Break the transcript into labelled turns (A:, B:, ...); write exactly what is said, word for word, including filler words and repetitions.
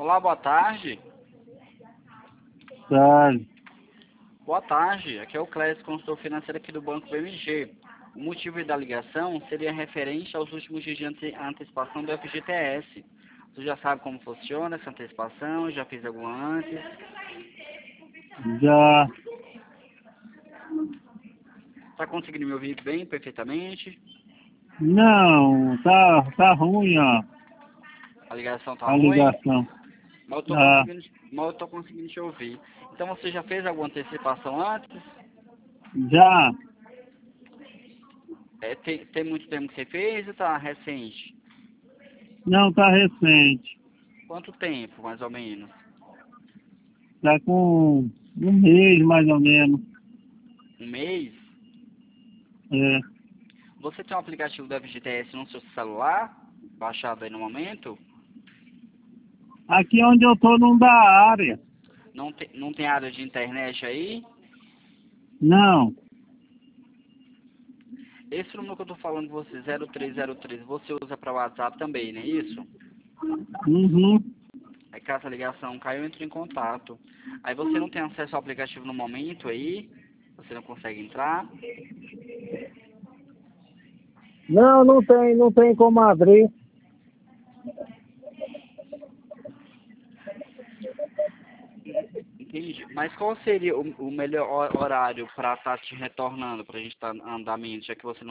A: Olá, boa tarde.
B: Tarde.
A: Boa tarde, aqui é o Clécio, consultor financeiro aqui do Banco B M G. O motivo da ligação seria referente aos últimos dias de ante antecipação do F G T S. Você já sabe como funciona essa antecipação? Já fez alguma antes?
B: Já.
A: Está conseguindo me ouvir bem, perfeitamente?
B: Não, tá, tá ruim, ó.
A: A ligação está
B: A
A: ruim?
B: ligação.
A: Mas eu estou
B: Ah,
A: conseguindo, mas eu tô conseguindo te ouvir. Então você já fez alguma antecipação antes?
B: já.
A: É, tem, tem muito tempo que você fez ou está recente?
B: Não, tá recente.
A: Quanto tempo, mais ou menos?
B: Tá com um mês, mais ou menos.
A: Um mês?
B: É.
A: Você tem um aplicativo do F G T S no seu celular, baixado aí no momento?
B: Aqui onde eu tô não dá área.
A: Não tem, não tem área de internet aí?
B: Não.
A: Esse número que eu tô falando com você, zero três zero três, você usa para WhatsApp também, não é isso?
B: Uhum.
A: Aí caso a ligação caiu, eu entro em contato. Aí você não tem acesso ao aplicativo no momento aí? Você não consegue entrar?
B: Não, não tem, não tem como abrir.
A: Entendi. Mas qual seria o, o melhor ho- horário para estar te retornando, para a gente estar andamento, já que você não